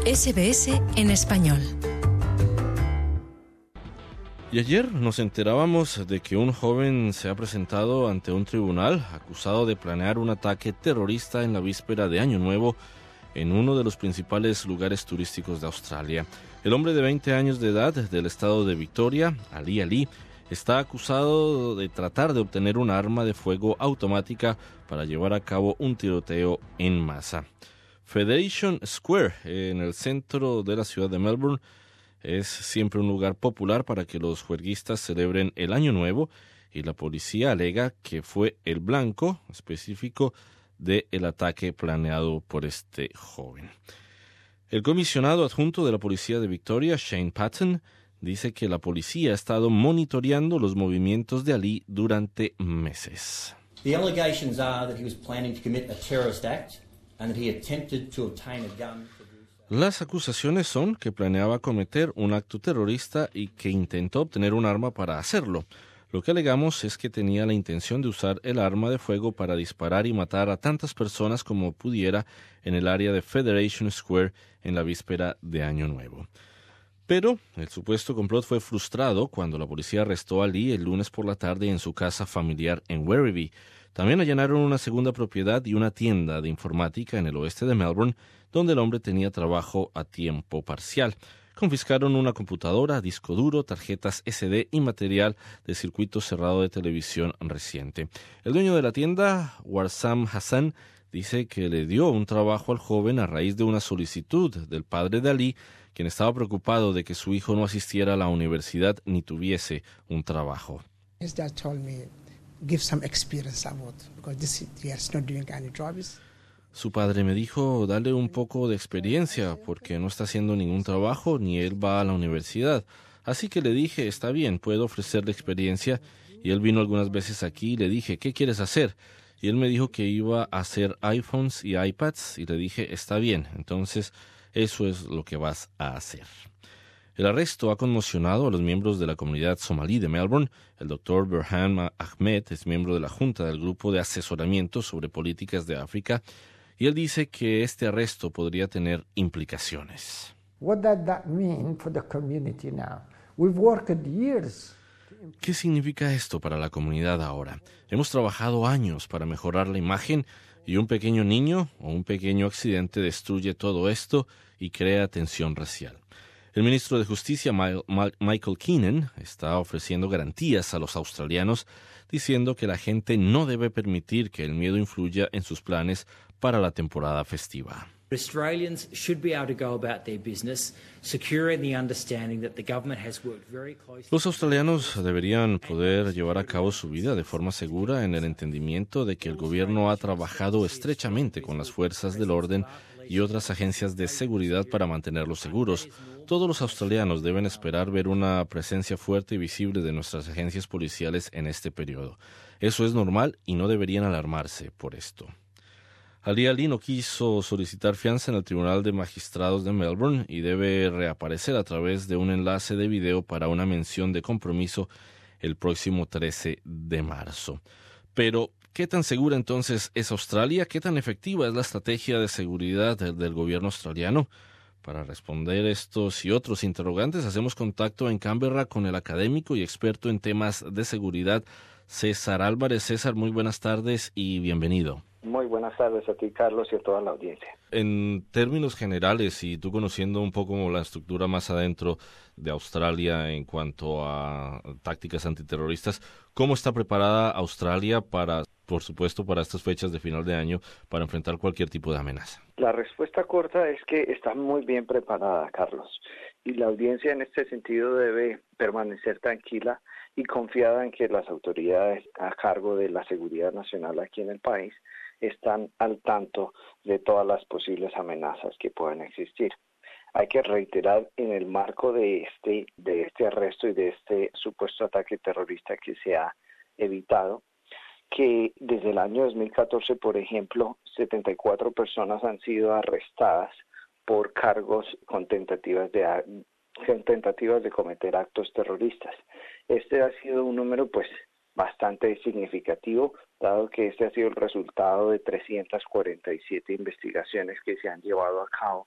SBS en español. Y ayer nos enterábamos de que un joven se ha presentado ante un tribunal acusado de planear un ataque terrorista en la víspera de Año Nuevo en uno de los principales lugares turísticos de Australia. El hombre de 20 años de edad del estado de Victoria, Ali, está acusado de tratar de obtener un arma de fuego automática para llevar a cabo un tiroteo en masa. Federation Square, en el centro de la ciudad de Melbourne, es siempre un lugar popular para que los juerguistas celebren el Año Nuevo, y la policía alega que fue el blanco específico del ataque planeado por este joven. El comisionado adjunto de la policía de Victoria, Shane Patton, dice que la policía ha estado monitoreando los movimientos de Ali durante meses. The allegations are that he was planning to commit a terrorist act and that he attempted to obtain a gun. Las acusaciones son que planeaba cometer un acto terrorista y que intentó obtener un arma para hacerlo. Lo que alegamos es que tenía la intención de usar el arma de fuego para disparar y matar a tantas personas como pudiera en el área de Federation Square en la víspera de Año Nuevo. Pero el supuesto complot fue frustrado cuando la policía arrestó a Ali el lunes por la tarde en su casa familiar en Werribee. También allanaron una segunda propiedad y una tienda de informática en el oeste de Melbourne, donde el hombre tenía trabajo a tiempo parcial. Confiscaron una computadora, disco duro, tarjetas SD y material de circuito cerrado de televisión reciente. El dueño de la tienda, Warsam Hassan, dice que le dio un trabajo al joven a raíz de una solicitud del padre de Ali, quien estaba preocupado de que su hijo no asistiera a la universidad ni tuviese un trabajo. His dad told me, give some experience about, because this year is not doing any jobs. Su padre me dijo, dale un poco de experiencia, porque no está haciendo ningún trabajo ni él va a la universidad. Así que le dije, está bien, puedo ofrecerle experiencia. Y él vino algunas veces aquí y le dije, ¿qué quieres hacer? Y él me dijo que iba a hacer iPhones y iPads y le dije, está bien, entonces eso es lo que vas a hacer. El arresto ha conmocionado a los miembros de la comunidad somalí de Melbourne. El doctor Burhan Ahmed es miembro de la Junta del Grupo de Asesoramiento sobre Políticas de África y él dice que este arresto podría tener implicaciones. What does that mean for the community now? We've worked years. ¿Qué significa esto para la comunidad ahora? Hemos trabajado años para mejorar la imagen y un pequeño niño o un pequeño accidente destruye todo esto y crea tensión racial. El ministro de Justicia, Michael Keenan, está ofreciendo garantías a los australianos, diciendo que la gente no debe permitir que el miedo influya en sus planes para la temporada festiva. Australians should be able to go about their business, secure in the understanding that the government has worked very closely. Los australianos deberían poder llevar a cabo su vida de forma segura en el entendimiento de que el gobierno ha trabajado estrechamente con las fuerzas del orden y otras agencias de seguridad para mantenerlos seguros. Todos los australianos deben esperar ver una presencia fuerte y visible de nuestras agencias policiales en este periodo. Eso es normal y no deberían alarmarse por esto. Ali no quiso solicitar fianza en el Tribunal de Magistrados de Melbourne y debe reaparecer a través de un enlace de video para una mención de compromiso el próximo 13 de marzo. Pero, ¿qué tan segura entonces es Australia? ¿Qué tan efectiva es la estrategia de seguridad del gobierno australiano? Para responder estos y otros interrogantes, hacemos contacto en Canberra con el académico y experto en temas de seguridad, César Álvarez. César, muy buenas tardes y bienvenido. Muy buenas tardes a ti, Carlos, y a toda la audiencia. En términos generales, y tú conociendo un poco la estructura más adentro de Australia en cuanto a tácticas antiterroristas, ¿cómo está preparada Australia para, por supuesto, para estas fechas de final de año, para enfrentar cualquier tipo de amenaza? La respuesta corta es que está muy bien preparada, Carlos, y la audiencia en este sentido debe permanecer tranquila y confiada en que las autoridades a cargo de la seguridad nacional aquí en el país están al tanto de todas las posibles amenazas que puedan existir. Hay que reiterar en el marco de este arresto y de este supuesto ataque terrorista que se ha evitado, que desde el año 2014, por ejemplo, 74 personas han sido arrestadas por cargos con tentativas de cometer actos terroristas. Este ha sido un número bastante significativo, dado que este ha sido el resultado de 347 investigaciones que se han llevado a cabo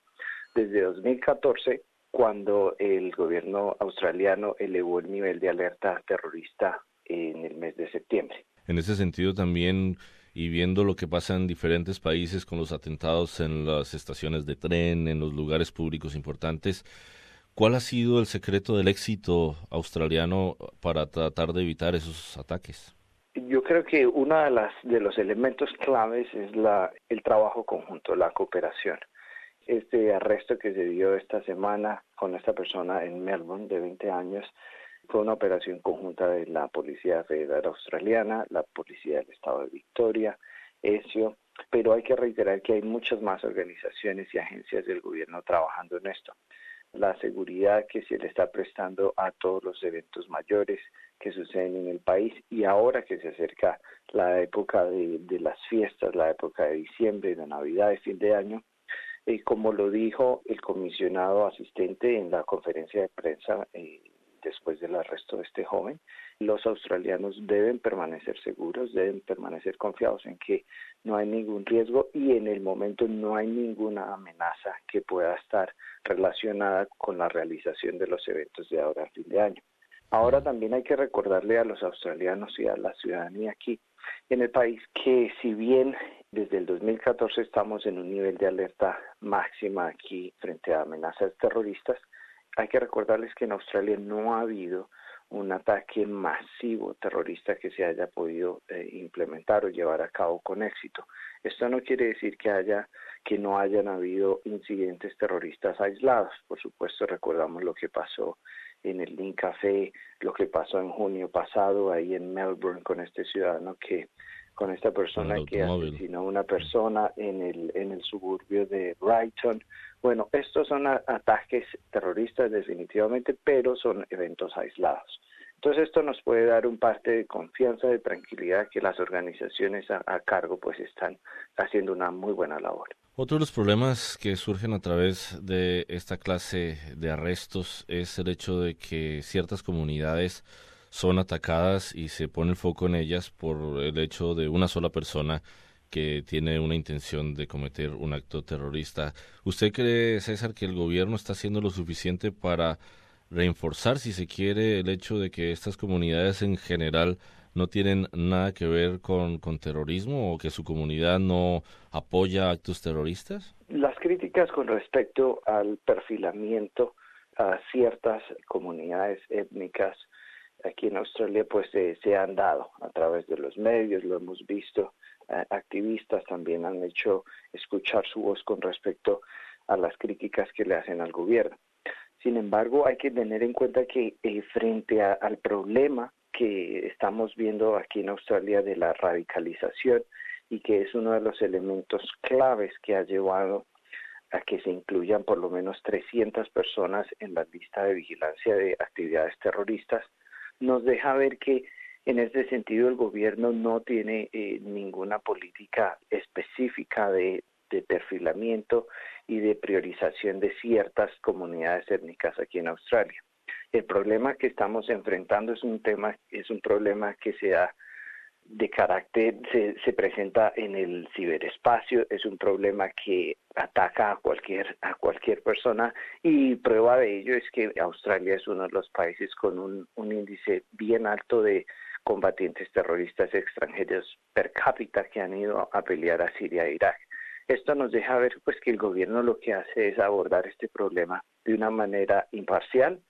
desde 2014, cuando el gobierno australiano elevó el nivel de alerta terrorista en el mes de septiembre. En ese sentido también, y viendo lo que pasa en diferentes países con los atentados en las estaciones de tren, en los lugares públicos importantes, ¿cuál ha sido el secreto del éxito australiano para tratar de evitar esos ataques? Yo creo que uno de los elementos claves es el trabajo conjunto, la cooperación. Este arresto que se dio esta semana con esta persona en Melbourne de 20 años fue una operación conjunta de la Policía Federal Australiana, la Policía del Estado de Victoria, ESIO, pero hay que reiterar que hay muchas más organizaciones y agencias del gobierno trabajando en esto. La seguridad que se le está prestando a todos los eventos mayores que suceden en el país, y ahora que se acerca la época de las fiestas, la época de diciembre, de Navidad, de fin de año, como lo dijo el comisionado asistente en la conferencia de prensa después del arresto de este joven, los australianos deben permanecer seguros, deben permanecer confiados en que no hay ningún riesgo y en el momento no hay ninguna amenaza que pueda estar relacionada con la realización de los eventos de ahora a fin de año. Ahora también hay que recordarle a los australianos y a la ciudadanía aquí en el país que si bien desde el 2014 estamos en un nivel de alerta máxima aquí frente a amenazas terroristas, hay que recordarles que en Australia no ha habido un ataque masivo terrorista que se haya podido implementar o llevar a cabo con éxito. Esto no quiere decir que no hayan habido incidentes terroristas aislados. Por supuesto, recordamos lo que pasó en el Link Café, lo que pasó en junio pasado ahí en Melbourne con este ciudadano con esta persona que asesinó a una persona en el suburbio de Brighton. Bueno, estos son ataques terroristas definitivamente, pero son eventos aislados. Entonces esto nos puede dar un parte de confianza, de tranquilidad, que las organizaciones a cargo pues están haciendo una muy buena labor. Otro de los problemas que surgen a través de esta clase de arrestos es el hecho de que ciertas comunidades son atacadas y se pone el foco en ellas por el hecho de una sola persona que tiene una intención de cometer un acto terrorista. ¿Usted cree, César, que el gobierno está haciendo lo suficiente para reforzar, si se quiere, el hecho de que estas comunidades en general no tienen nada que ver con terrorismo o que su comunidad no apoya actos terroristas? Las críticas con respecto al perfilamiento a ciertas comunidades étnicas aquí en Australia pues se han dado a través de los medios, lo hemos visto, activistas también han hecho escuchar su voz con respecto a las críticas que le hacen al gobierno. Sin embargo, hay que tener en cuenta que frente al problema que estamos viendo aquí en Australia de la radicalización y que es uno de los elementos claves que ha llevado a que se incluyan por lo menos 300 personas en la lista de vigilancia de actividades terroristas, nos deja ver que en este sentido el gobierno no tiene ninguna política específica de perfilamiento y de priorización de ciertas comunidades étnicas aquí en Australia. El problema que estamos enfrentando es un problema que se da de carácter, se presenta en el ciberespacio, es un problema que ataca a cualquier persona y prueba de ello es que Australia es uno de los países con un índice bien alto de combatientes terroristas extranjeros per cápita que han ido a pelear a Siria e Irak. Esto nos deja ver pues que el gobierno lo que hace es abordar este problema de una manera imparcial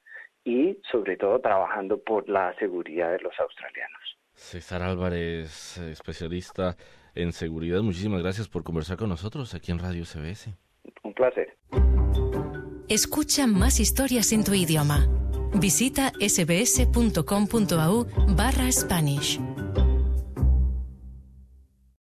y sobre todo trabajando por la seguridad de los australianos. César Álvarez, especialista en seguridad, muchísimas gracias por conversar con nosotros aquí en Radio SBS. Un placer. Escucha más historias en tu idioma. Visita sbs.com.au/Spanish.